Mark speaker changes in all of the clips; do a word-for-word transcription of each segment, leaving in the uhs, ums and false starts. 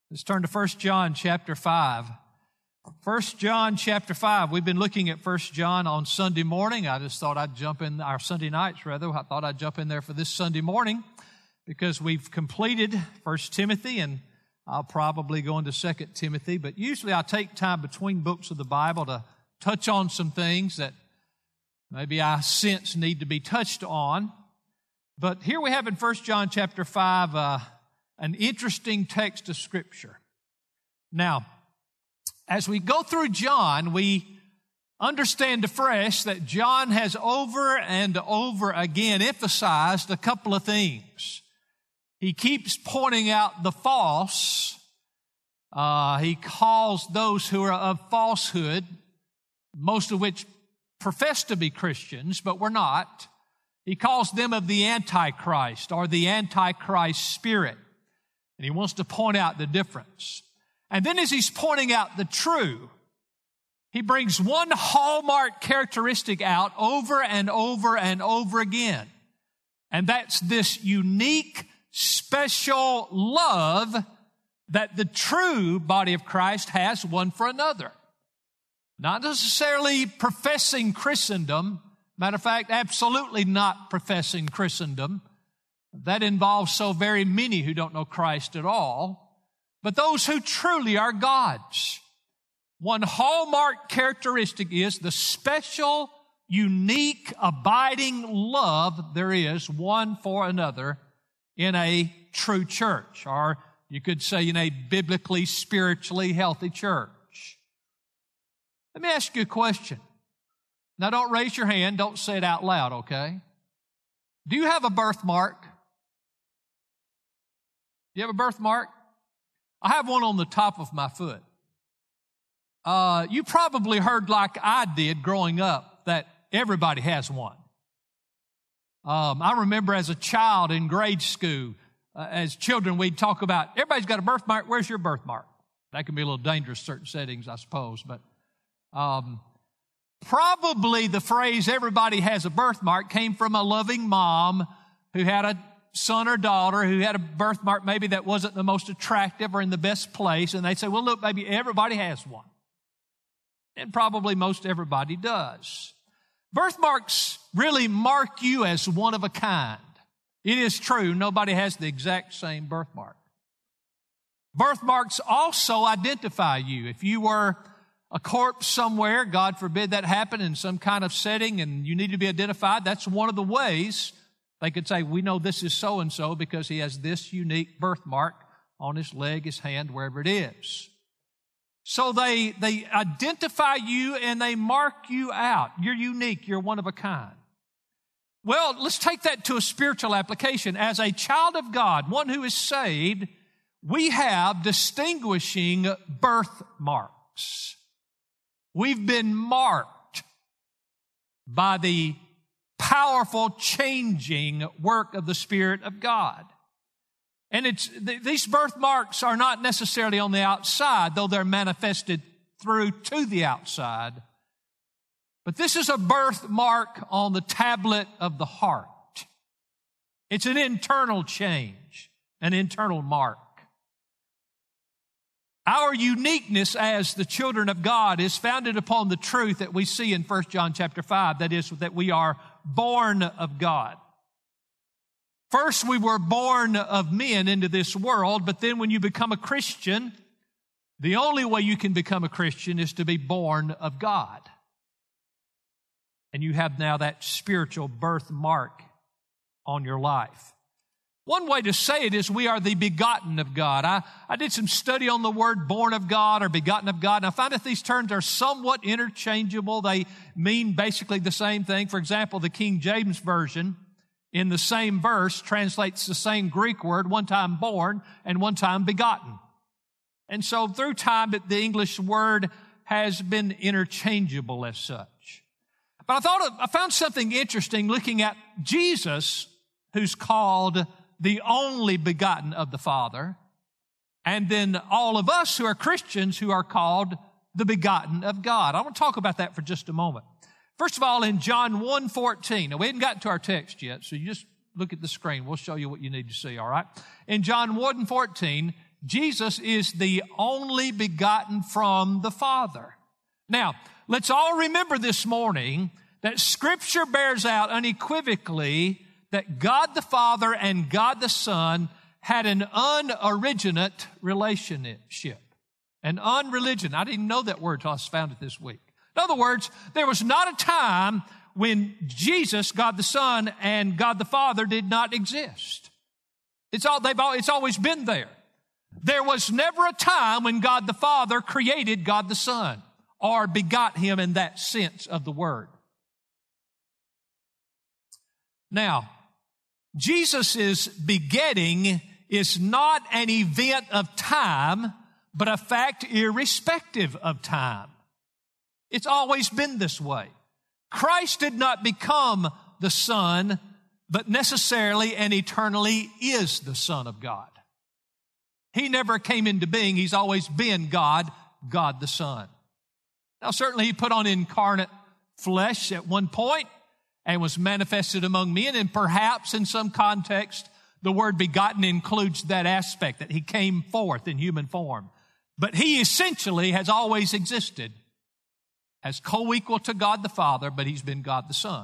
Speaker 1: Let's turn to First John chapter five. First John chapter five. We've been looking at First John on Sunday morning. I just thought I'd jump in, our Sunday nights rather. I thought I'd jump in there for this Sunday morning because we've completed First Timothy, and I'll probably go into Second Timothy. But usually I take time between books of the Bible to touch on some things that maybe I sense need to be touched on. But here we have in First John chapter five uh, an interesting text of Scripture. Now, as we go through John, we understand afresh that John has over and over again emphasized a couple of things. He keeps pointing out the false. Uh, he calls those who are of falsehood, most of which profess to be Christians, but we're not. He calls them of the Antichrist or the Antichrist spirit. And he wants to point out the difference. And then as he's pointing out the true, he brings one hallmark characteristic out over and over and over again. And that's this unique, special love that the true body of Christ has one for another. Not necessarily professing Christendom. Matter of fact, absolutely not professing Christendom. That involves so very many who don't know Christ at all. But those who truly are God's. One hallmark characteristic is the special, unique, abiding love there is one for another in a true church, or you could say in a biblically, spiritually healthy church. Let me ask you a question. Now, don't raise your hand. Don't say it out loud, okay? Do you have a birthmark? Do you have a birthmark? I have one on the top of my foot. Uh, you probably heard like I did growing up that everybody has one. Um, I remember as a child in grade school, uh, as children, we'd talk about, everybody's got a birthmark. Where's your birthmark? That can be a little dangerous in certain settings, I suppose, but um, probably the phrase everybody has a birthmark came from a loving mom who had a son or daughter who had a birthmark maybe that wasn't the most attractive or in the best place, and they'd say, well, look, baby, everybody has one. And probably most everybody does. Birthmarks really mark you as one of a kind. It is true, nobody has the exact same birthmark. Birthmarks also identify you. If you were a corpse somewhere, God forbid that happened in some kind of setting and you need to be identified, that's one of the ways they could say, we know this is so-and-so because he has this unique birthmark on his leg, his hand, wherever it is. So they, they identify you and they mark you out. You're unique. You're one of a kind. Well, let's take that to a spiritual application. As a child of God, one who is saved, we have distinguishing birthmarks. We've been marked by the powerful changing work of the Spirit of God. And it's th- these birthmarks are not necessarily on the outside, though they're manifested through to the outside. But this is a birthmark on the tablet of the heart. It's an internal change, an internal mark. Our uniqueness as the children of God is founded upon the truth that we see in First John chapter five, that is, that we are born of God. First, we were born of men into this world, but then when you become a Christian, the only way you can become a Christian is to be born of God. And you have now that spiritual birthmark on your life. One way to say it is we are the begotten of God. I, I did some study on the word born of God or begotten of God, and I find that these terms are somewhat interchangeable. They mean basically the same thing. For example, the King James Version in the same verse translates the same Greek word, one time born and one time begotten. And so through time, the English word has been interchangeable as such. But I thought I found something interesting looking at Jesus, who's called the only begotten of the Father, and then all of us who are Christians who are called the begotten of God. I want to talk about that for just a moment. First of all, in John one fourteen, now we haven't gotten to our text yet, so you just look at the screen. We'll show you what you need to see, all right? In John one fourteen, Jesus is the only begotten from the Father. Now, let's all remember this morning that Scripture bears out unequivocally that God the Father and God the Son had an unoriginate relationship. An unreligion. I didn't know that word until I found it this week. In other words, there was not a time when Jesus, God the Son, and God the Father did not exist. It's all, they've all, it's always been there. There was never a time when God the Father created God the Son or begot him in that sense of the word. Now, Jesus' begetting is not an event of time, but a fact irrespective of time. It's always been this way. Christ did not become the Son, but necessarily and eternally is the Son of God. He never came into being. He's always been God, God the Son. Now, certainly he put on incarnate flesh at one point and was manifested among men, and perhaps in some context, the word begotten includes that aspect, that he came forth in human form. But he essentially has always existed as co-equal to God the Father, but he's been God the Son.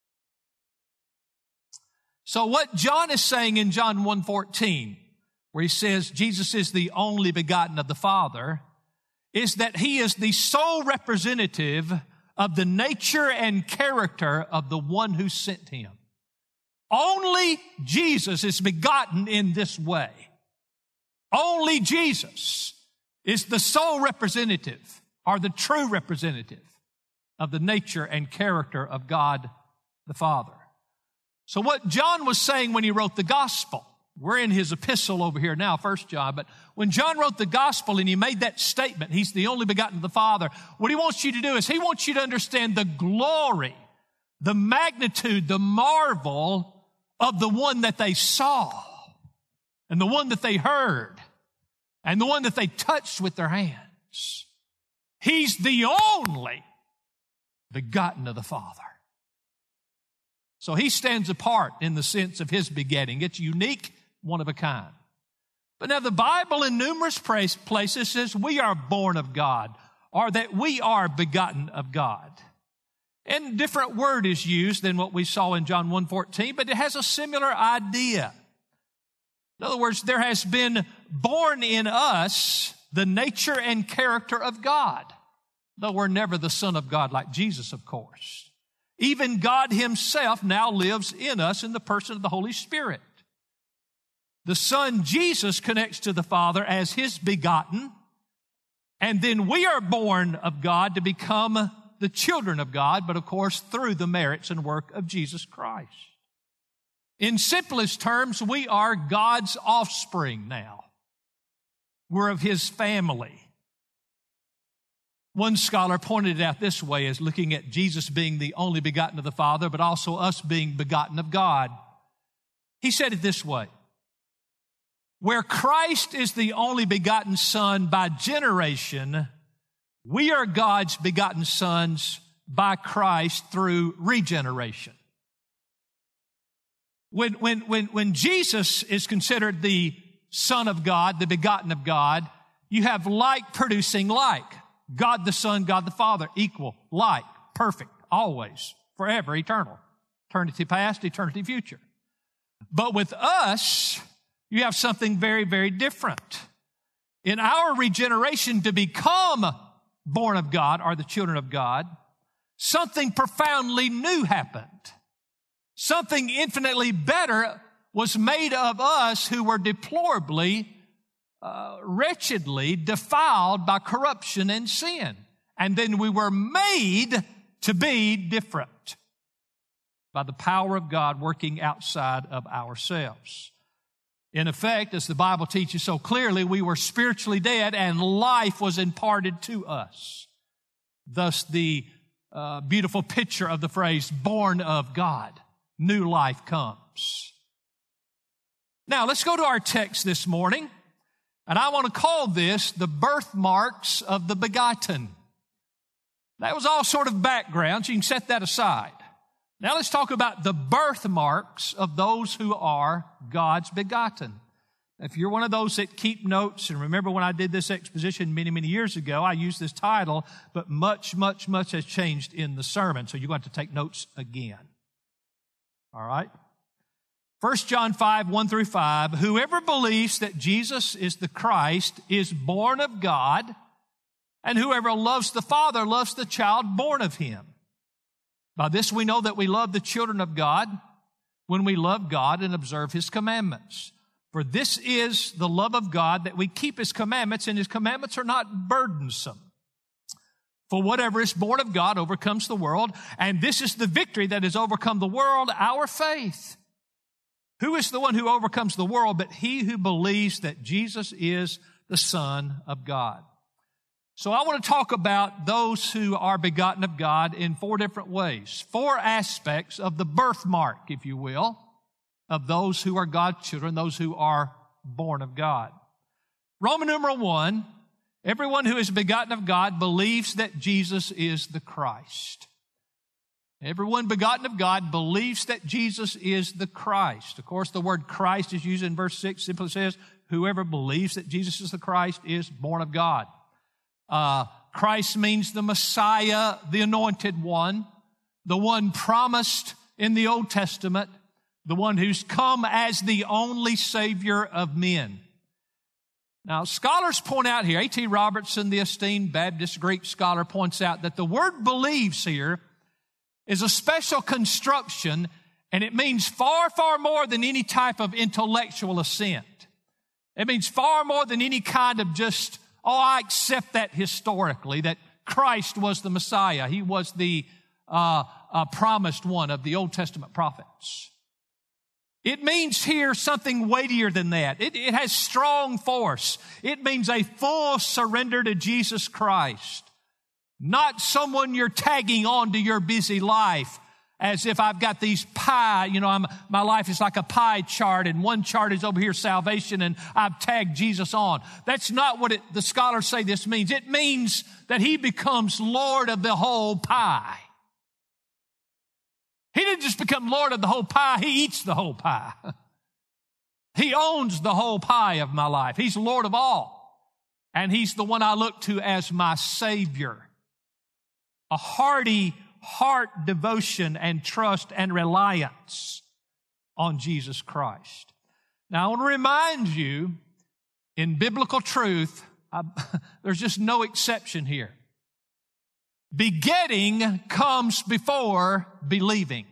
Speaker 1: So what John is saying in John one fourteen, where he says Jesus is the only begotten of the Father, is that he is the sole representative of the nature and character of the one who sent him. Only Jesus is begotten in this way. Only Jesus is the sole representative or the true representative of the nature and character of God the Father. So what John was saying when he wrote the gospel, we're in his epistle over here now, First John, but when John wrote the gospel and he made that statement, he's the only begotten of the Father, what he wants you to do is he wants you to understand the glory, the magnitude, the marvel of the one that they saw and the one that they heard and the one that they touched with their hands. He's the only begotten of the Father. So he stands apart in the sense of his begetting. It's unique, one of a kind. But now the Bible in numerous places says we are born of God, or that we are begotten of God. And a different word is used than what we saw in John one fourteen, but it has a similar idea. In other words, there has been born in us the nature and character of God, though we're never the Son of God like Jesus, of course. Even God himself now lives in us in the person of the Holy Spirit. The Son, Jesus, connects to the Father as his begotten, and then we are born of God to become the children of God, but of course through the merits and work of Jesus Christ. In simplest terms, we are God's offspring now. We're of his family. One scholar pointed it out this way as looking at Jesus being the only begotten of the Father, but also us being begotten of God. He said it this way: where Christ is the only begotten Son by generation, we are God's begotten sons by Christ through regeneration. When, when, when, when Jesus is considered the Son of God, the begotten of God, you have like producing like. God the Son, God the Father, equal, like, perfect, always, forever, eternal. Eternity past, eternity future. But with us, you have something very, very different. In our regeneration to become born of God, or the children of God, something profoundly new happened. Something infinitely better was made of us who were deplorably Uh, wretchedly defiled by corruption and sin. And then we were made to be different by the power of God working outside of ourselves. In effect, as the Bible teaches so clearly, we were spiritually dead and life was imparted to us. Thus the uh, beautiful picture of the phrase, born of God, new life comes. Now let's go to our text this morning. And I want to call this the birthmarks of the begotten. That was all sort of background, so you can set that aside. Now let's talk about the birthmarks of those who are God's begotten. If you're one of those that keep notes, and remember when I did this exposition many, many years ago, I used this title, but much, much, much has changed in the sermon, so you're going to have to take notes again. All right? First John five, one through five, whoever believes that Jesus is the Christ is born of God, and whoever loves the Father loves the child born of him. By this we know that we love the children of God when we love God and observe his commandments. For this is the love of God, that we keep his commandments, and his commandments are not burdensome. For whatever is born of God overcomes the world, and this is the victory that has overcome the world, our faith. Who is the one who overcomes the world but he who believes that Jesus is the Son of God? So I want to talk about those who are begotten of God in four different ways, four aspects of the birthmark, if you will, of those who are God's children, those who are born of God. Roman numeral one, everyone who is begotten of God believes that Jesus is the Christ. Everyone begotten of God believes that Jesus is the Christ. Of course, the word Christ is used in verse six, simply says, whoever believes that Jesus is the Christ is born of God. Uh, Christ means the Messiah, the anointed one, the one promised in the Old Testament, the one who's come as the only Savior of men. Now, scholars point out here, A T Robertson, the esteemed Baptist Greek scholar, points out that the word believes here is a special construction, and it means far, far more than any type of intellectual assent. It means far more than any kind of just, oh, I accept that historically, that Christ was the Messiah. He was the uh, uh, promised one of the Old Testament prophets. It means here something weightier than that. It, it has strong force. It means a full surrender to Jesus Christ. Not someone you're tagging on to your busy life as if I've got these pie, you know, I'm, my life is like a pie chart and one chart is over here salvation and I've tagged Jesus on. That's not what it, the scholars say this means. It means that he becomes Lord of the whole pie. He didn't just become Lord of the whole pie, he eats the whole pie. He owns the whole pie of my life. He's Lord of all. And he's the one I look to as my Savior. A hearty heart devotion and trust and reliance on Jesus Christ. Now, I want to remind you, in biblical truth, I, there's just no exception here. Begetting comes before believing.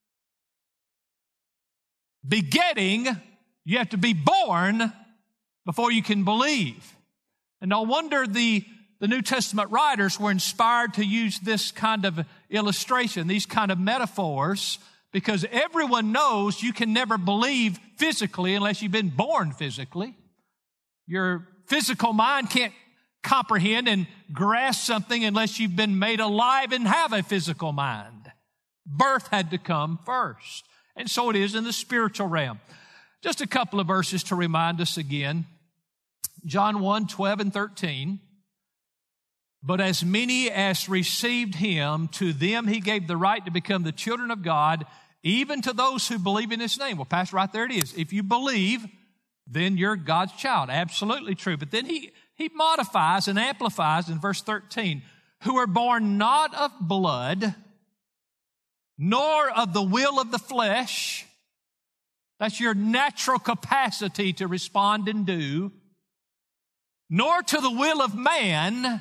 Speaker 1: Begetting, you have to be born before you can believe. And no wonder the, the New Testament writers were inspired to use this kind of illustration, these kind of metaphors, because everyone knows you can never believe physically unless you've been born physically. Your physical mind can't comprehend and grasp something unless you've been made alive and have a physical mind. Birth had to come first. And so it is in the spiritual realm. Just a couple of verses to remind us again. John one, twelve and thirteen. But as many as received him, to them he gave the right to become the children of God, even to those who believe in his name. Well, Pastor, right there it is. If you believe, then you're God's child. Absolutely true. But then he He modifies and amplifies in verse thirteen, who are born not of blood, nor of the will of the flesh. That's your natural capacity to respond and do. Nor to the will of man,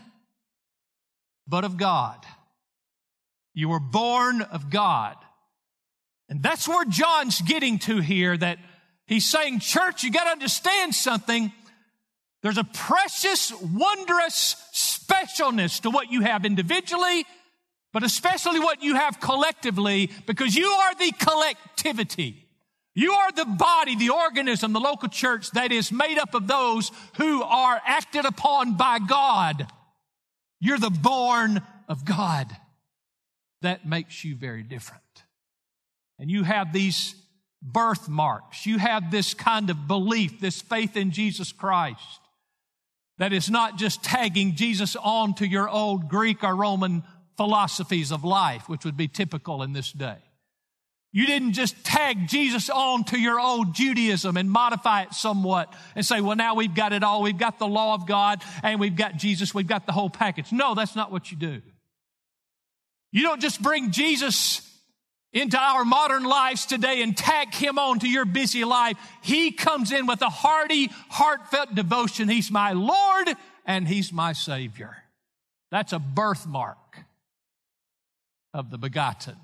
Speaker 1: but of God. You were born of God. And that's where John's getting to here, that he's saying, church, you got to understand something. There's a precious, wondrous specialness to what you have individually, but especially what you have collectively, because you are the collectivity. You are the body, the organism, the local church that is made up of those who are acted upon by God. You're the born of God. That makes you very different. And you have these birthmarks. You have this kind of belief, this faith in Jesus Christ. That is not just tagging Jesus on to your old Greek or Roman philosophies of life, which would be typical in this day. You didn't just tag Jesus on to your old Judaism and modify it somewhat and say, well, now we've got it all. We've got the law of God and we've got Jesus. We've got the whole package. No, that's not what you do. You don't just bring Jesus into our modern lives today and tack him on to your busy life. He comes in with a hearty, heartfelt devotion. He's my Lord and he's my Savior. That's a birthmark of the begotten.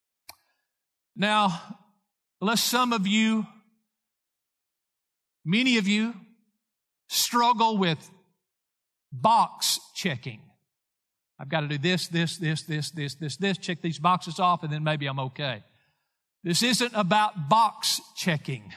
Speaker 1: Now, unless some of you, many of you, struggle with box checking. I've got to do this, this, this, this, this, this, this, check these boxes off, and then maybe I'm okay. This isn't about box checking.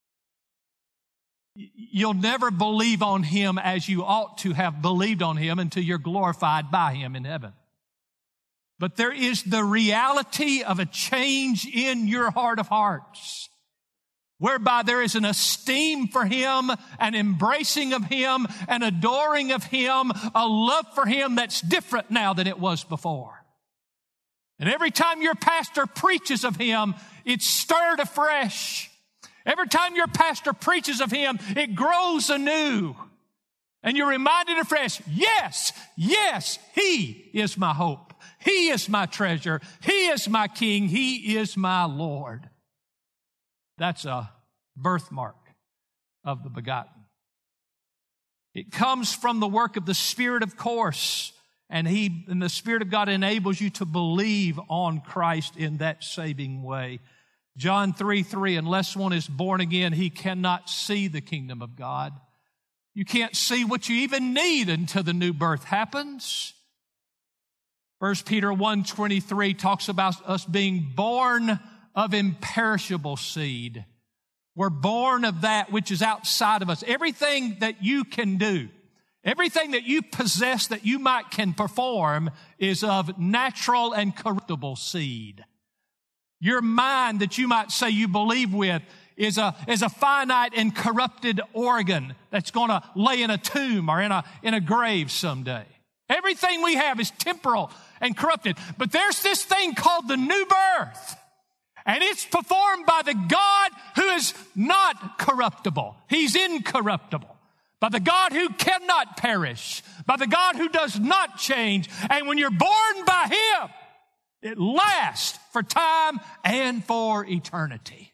Speaker 1: You'll never believe on him as you ought to have believed on him until you're glorified by him in heaven. But there is the reality of a change in your heart of hearts, whereby there is an esteem for him, an embracing of him, an adoring of him, a love for him that's different now than it was before. And every time your pastor preaches of him, it's stirred afresh. Every time your pastor preaches of him, it grows anew. And you're reminded afresh, yes, yes, he is my hope. He is my treasure. He is my king. He is my Lord. That's a birthmark of the begotten. It comes from the work of the Spirit, of course, and he and the Spirit of God enables you to believe on Christ in that saving way. John three three, unless one is born again, he cannot see the kingdom of God. You can't see what you even need until the new birth happens. First Peter one twenty-three talks about us being born of imperishable seed. We're born of that which is outside of us. Everything that you can do, everything that you possess that you might can perform is of natural and corruptible seed. Your mind that you might say you believe with is a, is a finite and corrupted organ that's going to lay in a tomb or in a, in a grave someday. Everything we have is temporal and corrupted. But there's this thing called the new birth. And it's performed by the God who is not corruptible. He's incorruptible. By the God who cannot perish. By the God who does not change. And when you're born by him, it lasts for time and for eternity.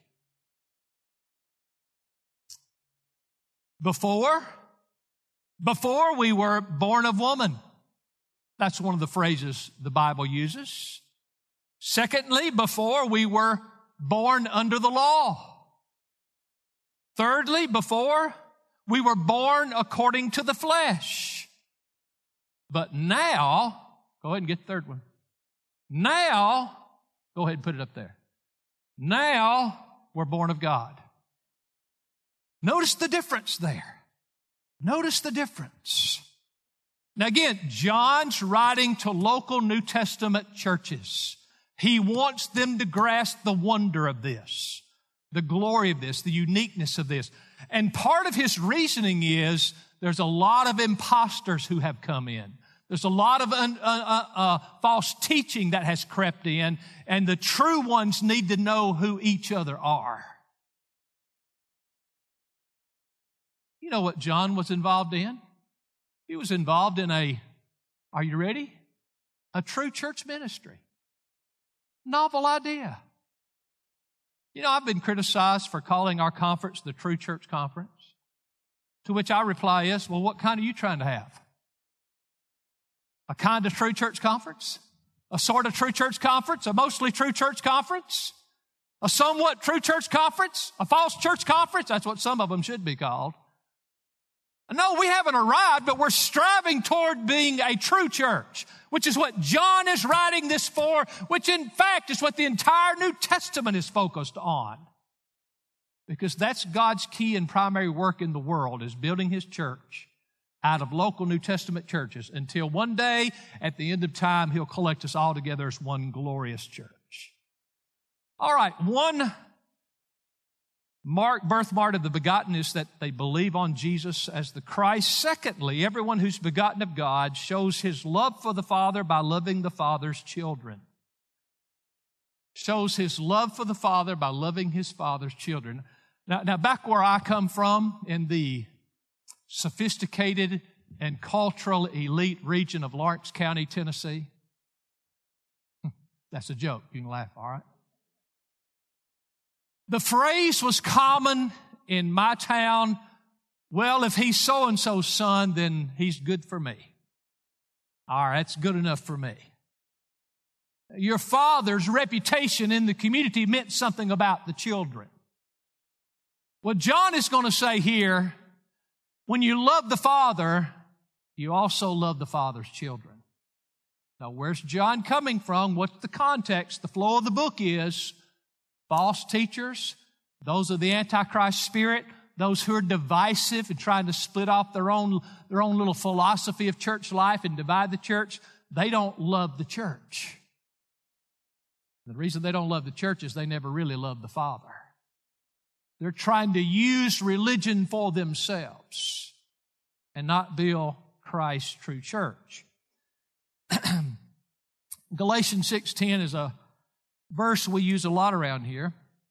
Speaker 1: Before, before we were born of woman. That's one of the phrases the Bible uses. Secondly, before we were born under the law. Thirdly, before we were born according to the flesh. But now, go ahead and get the third one. Now, go ahead and put it up there. Now we're born of God. Notice the difference there. Notice the difference. Now again, John's writing to local New Testament churches. He wants them to grasp the wonder of this, the glory of this, the uniqueness of this. And part of his reasoning is there's a lot of imposters who have come in. There's a lot of uh, uh, uh, false teaching that has crept in, and the true ones need to know who each other are. You know what John was involved in? He was involved in a, are you ready? A true church ministry. Novel idea. You know, I've been criticized for calling our conference the True Church Conference, to which I reply is, well, what kind are you trying to have? A kind of true church conference? A sort of true church conference? A mostly true church conference? A somewhat true church conference? A false church conference? That's what some of them should be called. No, we haven't arrived, but we're striving toward being a true church, which is what John is writing this for, which in fact is what the entire New Testament is focused on. Because that's God's key and primary work in the world, is building his church out of local New Testament churches until one day, at the end of time, he'll collect us all together as one glorious church. All right, one mark, birthmark of the begotten is that they believe on Jesus as the Christ. Secondly, everyone who's begotten of God shows his love for the Father by loving the Father's children. shows his love for the Father by loving his Father's children. Now, now back where I come from in the sophisticated and cultural elite region of Lawrence County, Tennessee, that's a joke. You can laugh, all right? The phrase was common in my town, well, if he's so-and-so's son, then he's good for me. All right, that's good enough for me. Your father's reputation in the community meant something about the children. What John is going to say here, when you love the Father, you also love the Father's children. Now, where's John coming from? What's the context? The flow of the book is false teachers, those of the Antichrist spirit, those who are divisive and trying to split off their own, their own little philosophy of church life and divide the church. They don't love the church. The reason they don't love the church is they never really love the Father. They're trying to use religion for themselves and not build Christ's true church. Galatians six ten is a verse we use a lot around here.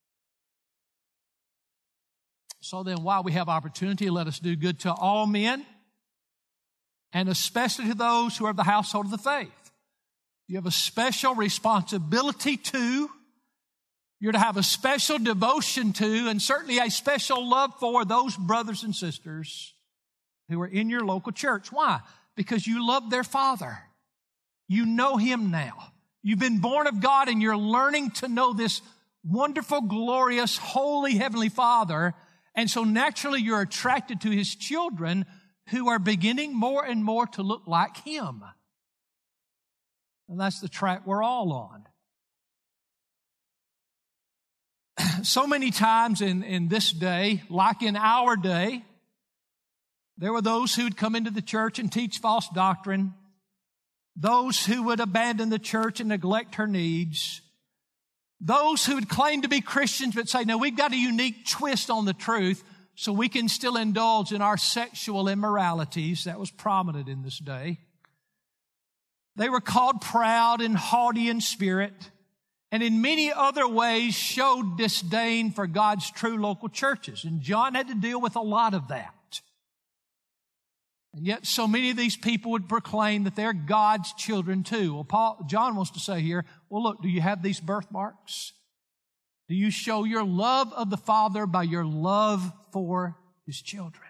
Speaker 1: So then, while we have opportunity, let us do good to all men, and especially to those who are of the household of the faith. You have a special responsibility to, you're to have a special devotion to, and certainly a special love for those brothers and sisters who are in your local church. Why? Because you love their Father. You know Him now. You've been born of God and you're learning to know this wonderful, glorious, holy Heavenly Father. And so naturally you're attracted to His children who are beginning more and more to look like Him. And that's the track we're all on. So many times in, in this day, like in our day, there were those who would come into the church and teach false doctrine, those who would abandon the church and neglect her needs, those who would claim to be Christians but say, no, we've got a unique twist on the truth so we can still indulge in our sexual immoralities. That was prominent in this day. They were called proud and haughty in spirit, and in many other ways showed disdain for God's true local churches. And John had to deal with a lot of that. And yet so many of these people would proclaim that they're God's children too. Well, Paul, John wants to say here, well, look, do you have these birthmarks? Do you show your love of the Father by your love for His children?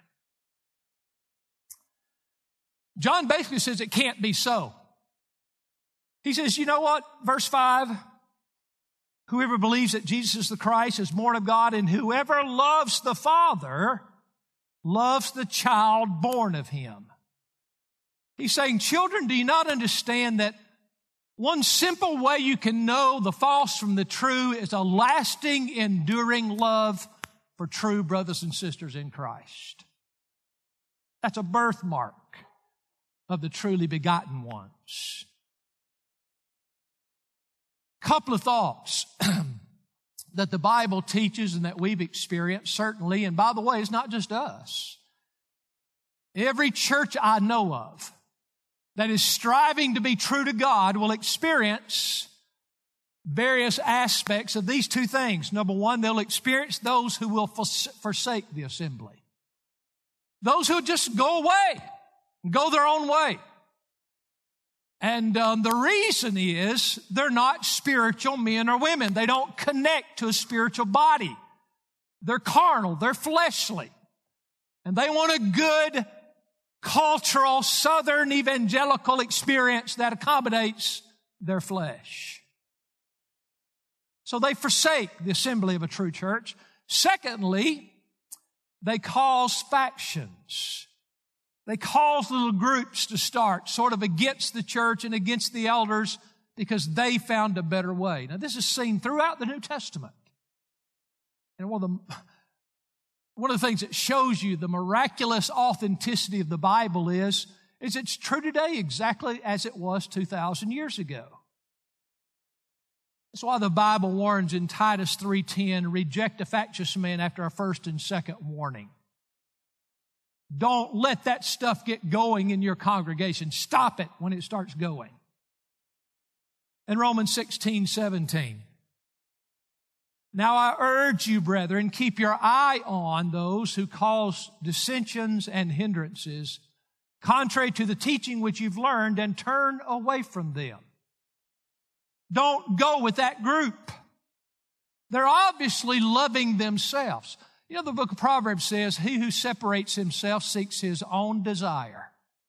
Speaker 1: John basically says it can't be so. He says, you know what? Verse five, whoever believes that Jesus is the Christ is born of God, and whoever loves the Father loves the child born of Him. He's saying, children, do you not understand that one simple way you can know the false from the true is a lasting, enduring love for true brothers and sisters in Christ? That's a birthmark of the truly begotten ones. Couple of thoughts that the Bible teaches and that we've experienced, certainly. And by the way, it's not just us. Every church I know of that is striving to be true to God will experience various aspects of these two things. Number one, they'll experience those who will forsake the assembly. Those who just go away, go their own way. And um, the reason is they're not spiritual men or women. They don't connect to a spiritual body. They're carnal. They're fleshly. And they want a good cultural southern evangelical experience that accommodates their flesh. So they forsake the assembly of a true church. Secondly, they cause factions. They cause little groups to start, sort of against the church and against the elders because they found a better way. Now, this is seen throughout the New Testament. And one of the, one of the things that shows you the miraculous authenticity of the Bible is, is it's true today exactly as it was two thousand years ago. That's why the Bible warns in Titus three ten, reject a factious man after a first and second warning. Don't let that stuff get going in your congregation. Stop it when it starts going. In Romans sixteen seventeen, Now I urge you, brethren, keep your eye on those who cause dissensions and hindrances, contrary to the teaching which you've learned, and turn away from them. Don't go with that group. They're obviously loving themselves. You know, the book of Proverbs says, he who separates himself seeks his own desire.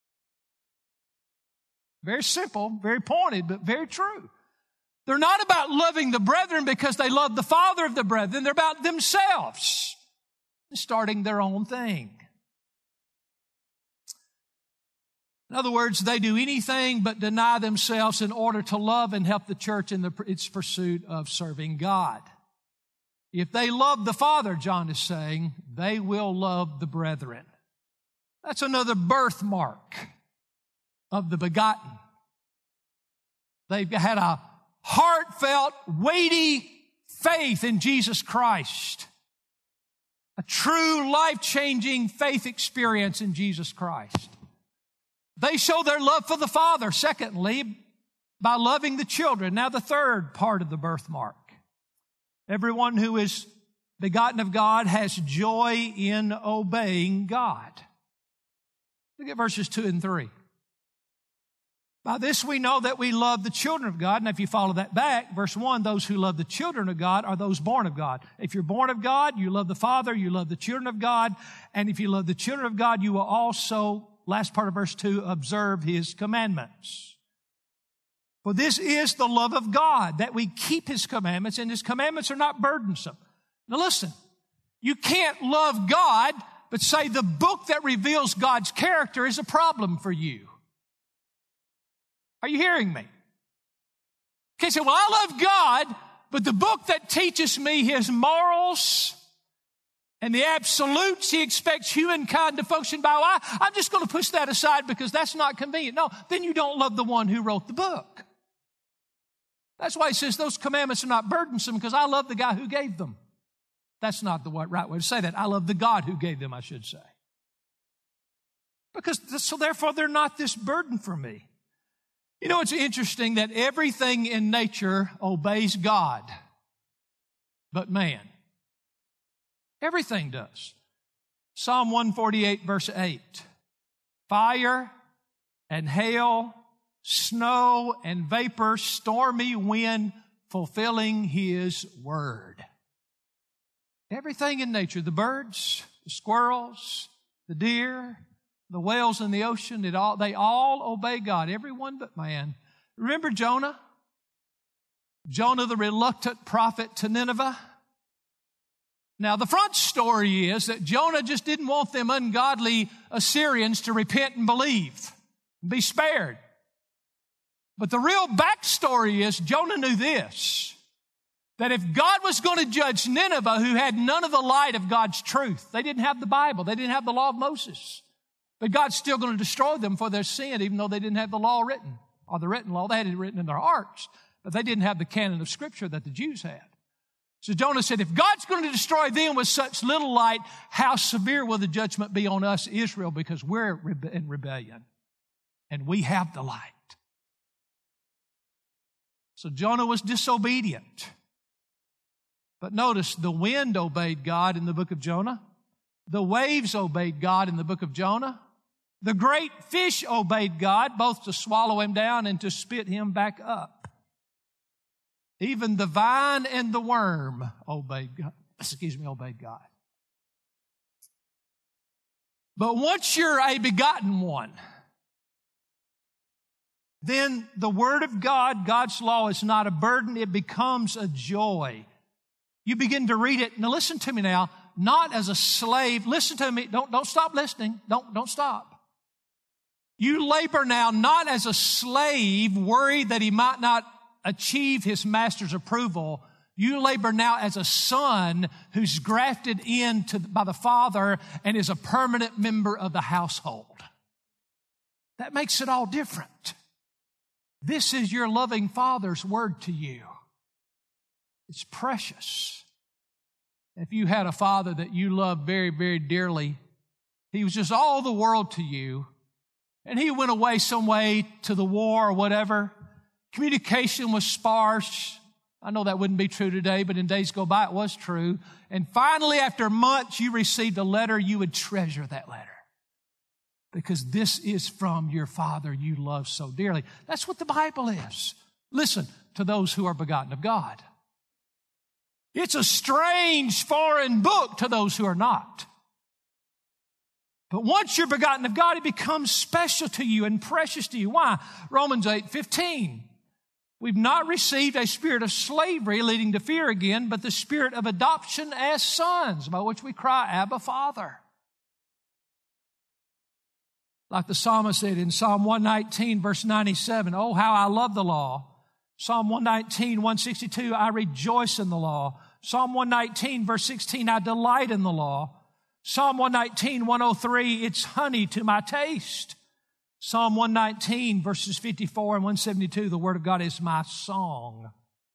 Speaker 1: Very simple, very pointed, but very true. They're not about loving the brethren because they love the father of the brethren. They're about themselves, starting their own thing. In other words, they do anything but deny themselves in order to love and help the church in the, its pursuit of serving God. If they love the Father, John is saying, they will love the brethren. That's another birthmark of the begotten. They've had a heartfelt, weighty faith in Jesus Christ. A true, life-changing faith experience in Jesus Christ. They show their love for the Father, secondly, by loving the children. Now, the third part of the birthmark. Everyone who is begotten of God has joy in obeying God. Look at verses two and three. By this we know that we love the children of God. And if you follow that back, verse one, those who love the children of God are those born of God. If you're born of God, you love the Father, you love the children of God. And if you love the children of God, you will also, last part of verse two, observe His commandments. For this is the love of God, that we keep His commandments, and His commandments are not burdensome. Now listen, you can't love God, but say the book that reveals God's character is a problem for you. Are you hearing me? Okay, so well, I love God, but the book that teaches me His morals and the absolutes He expects humankind to function by, well, I, I'm just going to push that aside because that's not convenient. No, then you don't love the one who wrote the book. That's why He says those commandments are not burdensome, because I love the guy who gave them. That's not the right way to say that. I love the God who gave them, I should say. Because, so therefore, they're not this burden for me. You know, it's interesting that everything in nature obeys God, but man. Everything does. Psalm one forty-eight, verse eight. Fire and hail, snow and vapor, stormy wind, fulfilling His word. Everything in nature, the birds, the squirrels, the deer, the whales in the ocean, it all, they all obey God, everyone but man. Remember Jonah? Jonah, the reluctant prophet to Nineveh? Now, the front story is that Jonah just didn't want them ungodly Assyrians to repent and believe, and be spared. But the real backstory is Jonah knew this, that if God was going to judge Nineveh, who had none of the light of God's truth, they didn't have the Bible, they didn't have the law of Moses, but God's still going to destroy them for their sin, even though they didn't have the law written, or the written law. They had it written in their hearts, but they didn't have the canon of Scripture that the Jews had. So Jonah said, if God's going to destroy them with such little light, how severe will the judgment be on us, Israel, because we're in rebellion and we have the light. So Jonah was disobedient. But notice, the wind obeyed God in the book of Jonah. The waves obeyed God in the book of Jonah. The great fish obeyed God, both to swallow him down and to spit him back up. Even the vine and the worm obeyed God. Excuse me, obeyed God. But once you're a begotten one, then the Word of God, God's law, is not a burden. It becomes a joy. You begin to read it. Now listen to me now. Not as a slave. Listen to me. Don't, don't stop listening. Don't, don't stop. You labor now not as a slave worried that he might not achieve his master's approval. You labor now as a son who's grafted in to, by the Father and is a permanent member of the household. That makes it all different. This is your loving Father's word to you. It's precious. If you had a father that you loved very, very dearly, he was just all the world to you, and he went away some way to the war or whatever, communication was sparse, I know that wouldn't be true today, but in days go by, it was true. And finally, after months, you received a letter, you would treasure that letter. Because this is from your Father you love so dearly. That's what the Bible is. Listen, to those who are begotten of God. It's a strange foreign book to those who are not. But once you're begotten of God, it becomes special to you and precious to you. Why? Romans eight fifteen. We've not received a spirit of slavery leading to fear again, but the spirit of adoption as sons, by which we cry, Abba, Father. Like the psalmist said in Psalm one nineteen, verse ninety-seven, oh, how I love the law. Psalm one nineteen, one sixty-two, I rejoice in the law. Psalm one nineteen, verse sixteen, I delight in the law. Psalm one nineteen, one oh three, it's honey to my taste. Psalm one nineteen, verses fifty-four and one seventy-two, the Word of God is my song.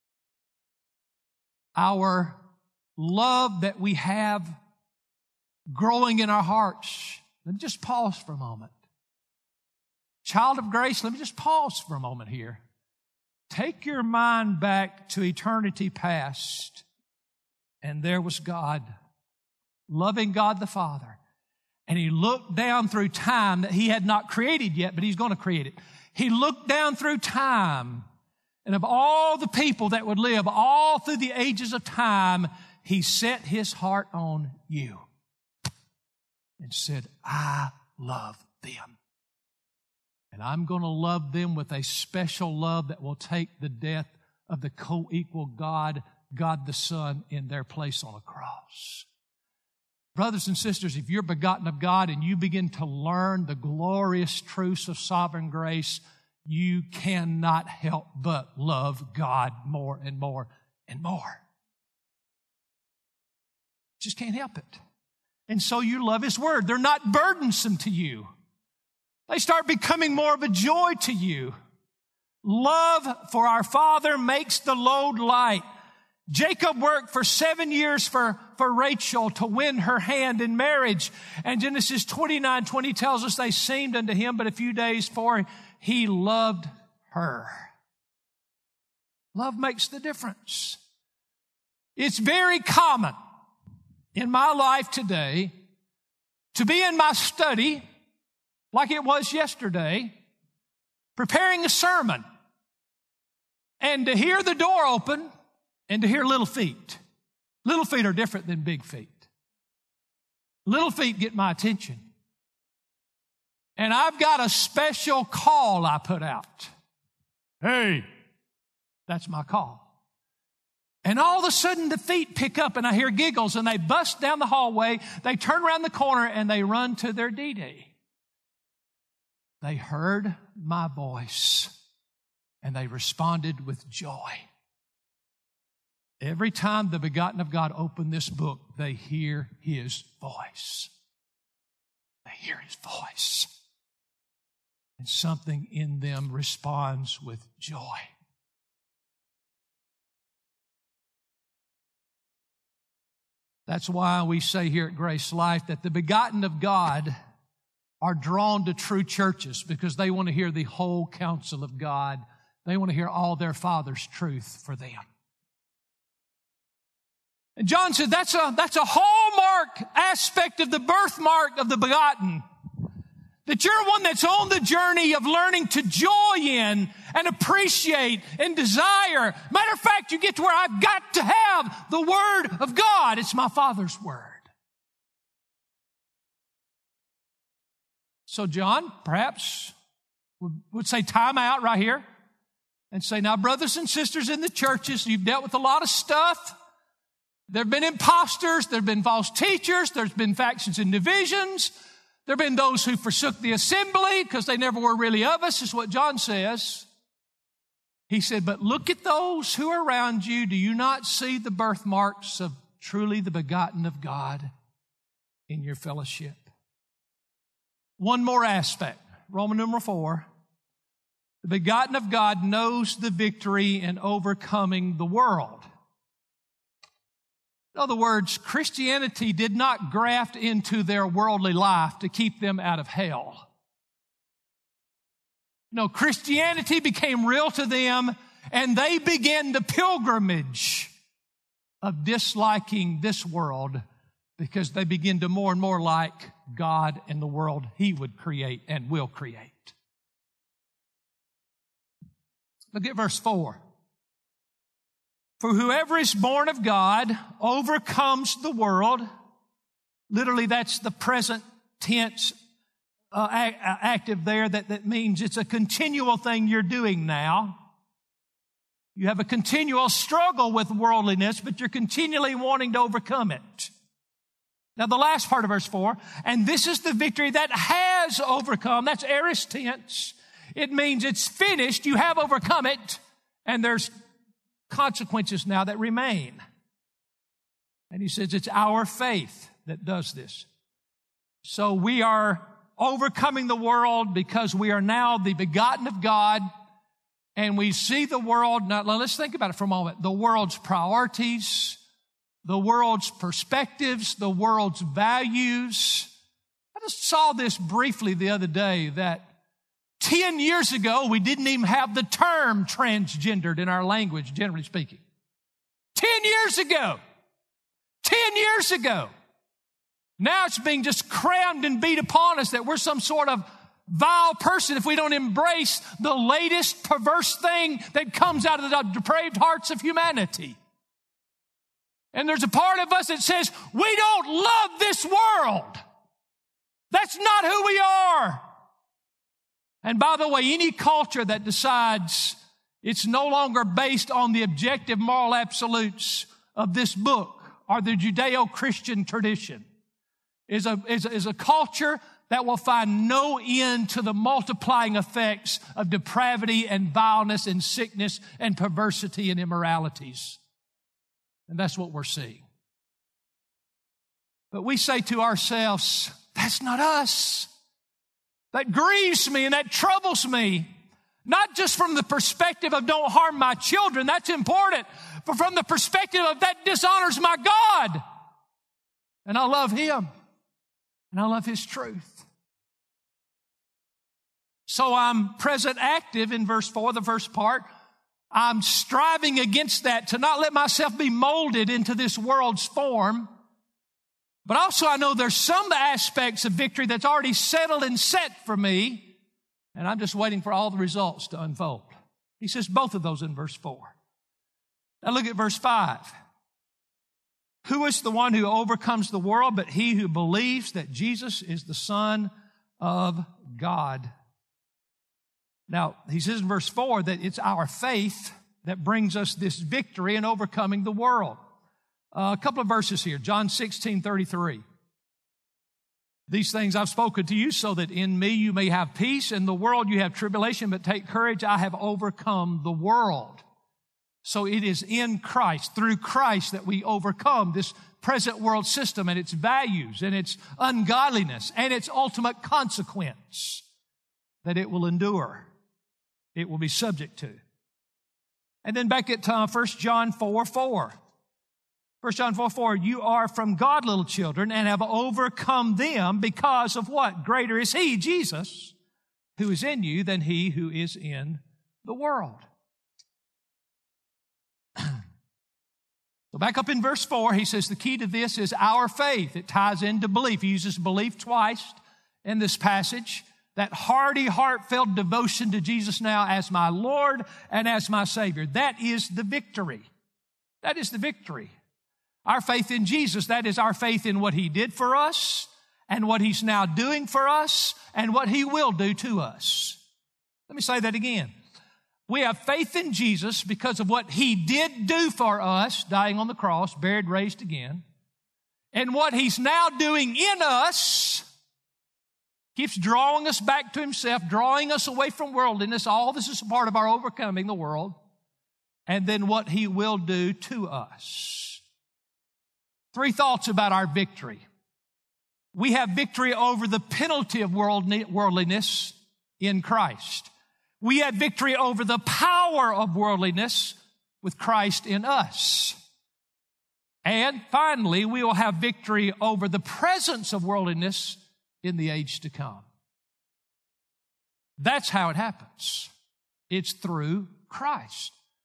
Speaker 1: Our love that we have growing in our hearts. Let me just pause for a moment. Child of grace, let me just pause for a moment here. Take your mind back to eternity past, and there was God, loving God the Father. And He looked down through time that He had not created yet, but He's going to create it. He looked down through time, and of all the people that would live all through the ages of time, He set His heart on you and said, I love them. And I'm going to love them with a special love that will take the death of the co-equal God, God the Son, in their place on a cross. Brothers and sisters, if you're begotten of God and you begin to learn the glorious truths of sovereign grace, you cannot help but love God more and more and more. Just can't help it. And so you love His Word. They're not burdensome to you. They start becoming more of a joy to you. Love for our Father makes the load light. Jacob worked for seven years for, for Rachel to win her hand in marriage. And Genesis twenty-nine twenty tells us they seemed unto him but a few days, for he loved her. Love makes the difference. It's very common in my life today to be in my study like it was yesterday, preparing a sermon, and to hear the door open and to hear little feet. Little feet are different than big feet. Little feet get my attention. And I've got a special call I put out. Hey, that's my call. And all of a sudden the feet pick up and I hear giggles and they bust down the hallway. They turn around the corner and they run to their D-Day. They heard my voice and they responded with joy. Every time the begotten of God open this book, they hear His voice. They hear His voice. And something in them responds with joy. That's why we say here at Grace Life that the begotten of God are drawn to true churches because they want to hear the whole counsel of God. They want to hear all their Father's truth for them. And John said that's a, that's a hallmark aspect of the birthmark of the begotten. That you're one that's on the journey of learning to joy in and appreciate and desire. Matter of fact, you get to where I've got to have the Word of God. It's my Father's Word. So John, perhaps, would say time out right here and say, now, brothers and sisters in the churches, you've dealt with a lot of stuff. There have been imposters. There have been false teachers. There's been factions and divisions. There have been those who forsook the assembly because they never were really of us, is what John says. He said, but look at those who are around you. Do you not see the birthmarks of truly the begotten of God in your fellowship? One more aspect, Roman numeral four. The begotten of God knows the victory in overcoming the world. In other words, Christianity did not graft into their worldly life to keep them out of hell. No, Christianity became real to them and they began the pilgrimage of disliking this world because they begin to more and more like God and the world He would create and will create. Look at verse four. For whoever is born of God overcomes the world. Literally, that's the present tense uh, active there. That, that means it's a continual thing you're doing now. You have a continual struggle with worldliness, but you're continually wanting to overcome it. Now, the last part of verse four, and this is the victory that has overcome. That's aorist tense. It means it's finished. You have overcome it, and there's consequences now that remain. And he says it's our faith that does this. So we are overcoming the world because we are now the begotten of God, and we see the world. Now, let's think about it for a moment. The world's priorities, the world's perspectives, the world's values. I just saw this briefly the other day that ten years ago, we didn't even have the term transgendered in our language, generally speaking. Ten years ago. Ten years ago. Now it's being just crammed and beat upon us that we're some sort of vile person if we don't embrace the latest perverse thing that comes out of the depraved hearts of humanity. And there's a part of us that says, we don't love this world. That's not who we are. And by the way, any culture that decides it's no longer based on the objective moral absolutes of this book or the Judeo-Christian tradition is a, is a, is a culture that will find no end to the multiplying effects of depravity and vileness and sickness and perversity and immoralities. And that's what we're seeing. But we say to ourselves, that's not us. That grieves me and that troubles me. Not just from the perspective of don't harm my children, that's important, but from the perspective of that dishonors my God. And I love Him. And I love His truth. So I'm present active in verse four, the first part. I'm striving against that to not let myself be molded into this world's form. But also I know there's some aspects of victory that's already settled and set for me, and I'm just waiting for all the results to unfold. He says both of those in verse four. Now look at verse five. Who is the one who overcomes the world but he who believes that Jesus is the Son of God? Now, he says in verse four that it's our faith that brings us this victory in overcoming the world. Uh, a couple of verses here. John sixteen thirty-three. These things I've spoken to you so that in me you may have peace. In the world you have tribulation, but take courage. I have overcome the world. So it is in Christ, through Christ, that we overcome this present world system and its values and its ungodliness and its ultimate consequence that it will endure. It will be subject to. And then back at uh, First John four four. First John four four, you are from God, little children, and have overcome them because of what? Greater is He, Jesus, who is in you than he who is in the world. So back up in verse four, he says the key to this is our faith. It ties into belief. He uses belief twice in this passage. That hearty, heartfelt devotion to Jesus now as my Lord and as my Savior. That is the victory. That is the victory. Our faith in Jesus, that is our faith in what He did for us and what He's now doing for us and what He will do to us. Let me say that again. We have faith in Jesus because of what He did do for us, dying on the cross, buried, raised again, and what He's now doing in us. Keeps drawing us back to Himself, drawing us away from worldliness. All this is a part of our overcoming the world. And then what He will do to us. Three thoughts about our victory. We have victory over the penalty of worldliness in Christ. We have victory over the power of worldliness with Christ in us. And finally, we will have victory over the presence of worldliness in the age to come. That's how it happens. It's through Christ.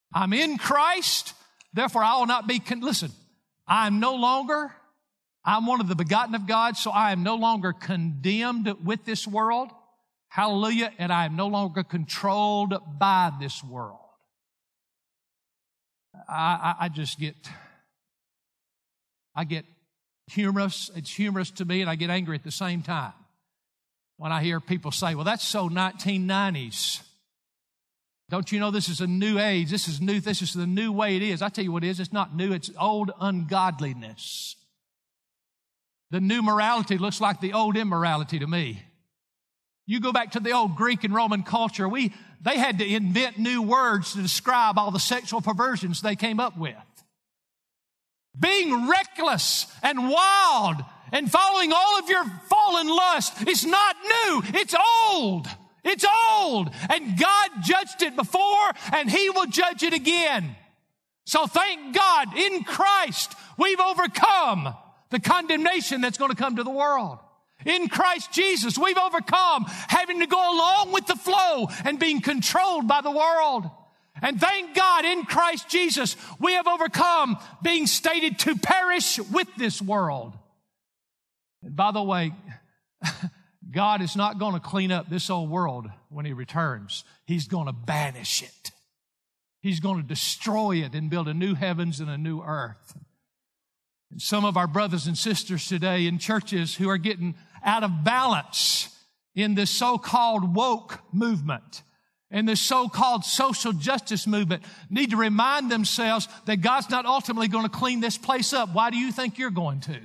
Speaker 1: I'm in Christ, therefore I will not be, con- listen, I am no longer, I'm one of the begotten of God, so I am no longer condemned with this world. Hallelujah. And I am no longer controlled by this world. I, I, I just get, I get humorous. It's humorous to me, and I get angry at the same time when I hear people say, well, that's so nineteen nineties. Don't you know this is a new age? This is new. This is the new way it is. I tell you what it is. It's not new. It's old ungodliness. The new morality looks like the old immorality to me. You go back to the old Greek and Roman culture. We, they had to invent new words to describe all the sexual perversions they came up with. Being reckless and wild and following all of your fallen lust is not new. It's old. It's old. And God judged it before, and He will judge it again. So thank God, in Christ, we've overcome the condemnation that's going to come to the world. In Christ Jesus, we've overcome having to go along with the flow and being controlled by the world. And thank God, in Christ Jesus, we have overcome being stated to perish with this world. And by the way, God is not going to clean up this old world when He returns. He's going to banish it. He's going to destroy it and build a new heavens and a new earth. And some of our brothers and sisters today in churches who are getting out of balance in this so-called woke movement and this so-called social justice movement need to remind themselves that God's not ultimately going to clean this place up. Why do you think you're going to?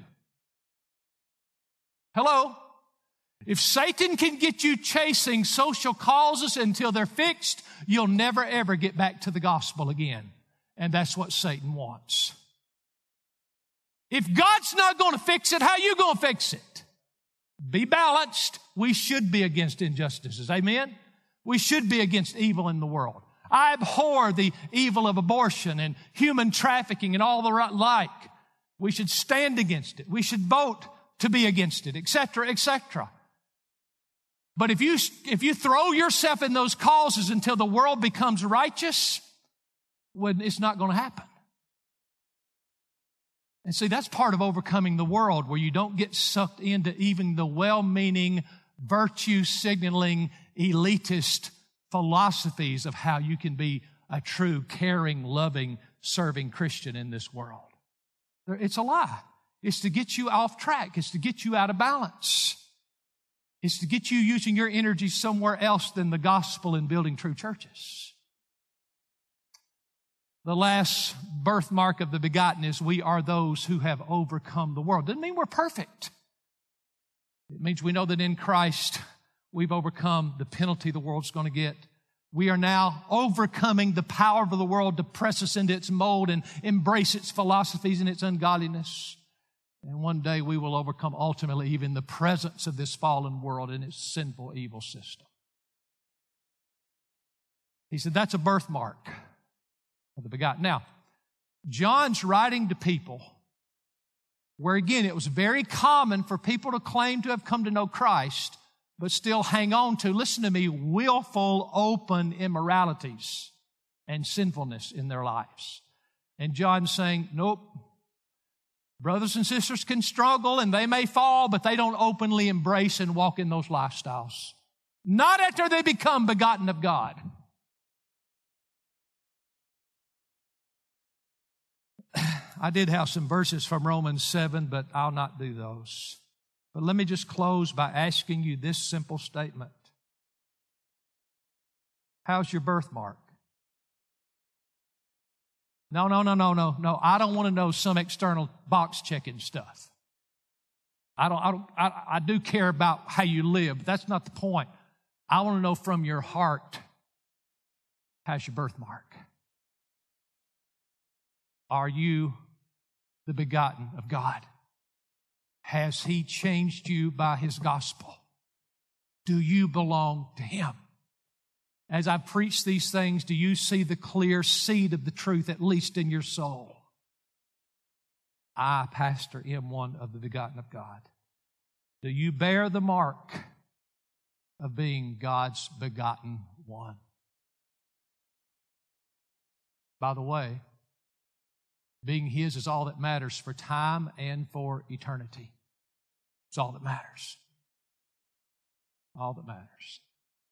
Speaker 1: Hello? If Satan can get you chasing social causes until they're fixed, you'll never ever get back to the gospel again. And that's what Satan wants. If God's not going to fix it, how are you going to fix it? Be balanced. We should be against injustices. Amen? We should be against evil in the world. I abhor the evil of abortion and human trafficking and all the like. We should stand against it. We should vote to be against it, et cetera, et cetera. But if you, if you throw yourself in those causes until the world becomes righteous, well, it's not going to happen. And see, that's part of overcoming the world, where you don't get sucked into even the well-meaning, virtue-signaling, elitist philosophies of how you can be a true, caring, loving, serving Christian in this world. It's a lie. It's to get you off track. It's to get you out of balance. It's to get you using your energy somewhere else than the gospel and building true churches. The last birthmark of the begotten is we are those who have overcome the world. Doesn't mean we're perfect. It means we know that in Christ we've overcome the penalty the world's going to get. We are now overcoming the power of the world to press us into its mold and embrace its philosophies and its ungodliness. And one day we will overcome ultimately even the presence of this fallen world and its sinful, evil system. He said that's a birthmark of the begotten. Now, John's writing to people where, again, it was very common for people to claim to have come to know Christ, but still hang on to, listen to me, willful, open immoralities and sinfulness in their lives. And John's saying, nope. Brothers and sisters can struggle and they may fall, but they don't openly embrace and walk in those lifestyles. Not after they become begotten of God. I did have some verses from Romans seven, but I'll not do those. But let me just close by asking you this simple statement. How's your birthmark? No, no, no, no, no, no. I don't want to know some external box checking stuff. I don't, I don't, I, I do care about how you live, but that's not the point. I want to know from your heart, how's your birthmark? Are you the begotten of God? Has He changed you by His gospel? Do you belong to Him? As I preach these things, do you see the clear seed of the truth, at least in your soul? I, Pastor, am one of the begotten of God. Do you bear the mark of being God's begotten one? by the way, being His is all that matters for time and for eternity. It's all that matters. All that matters.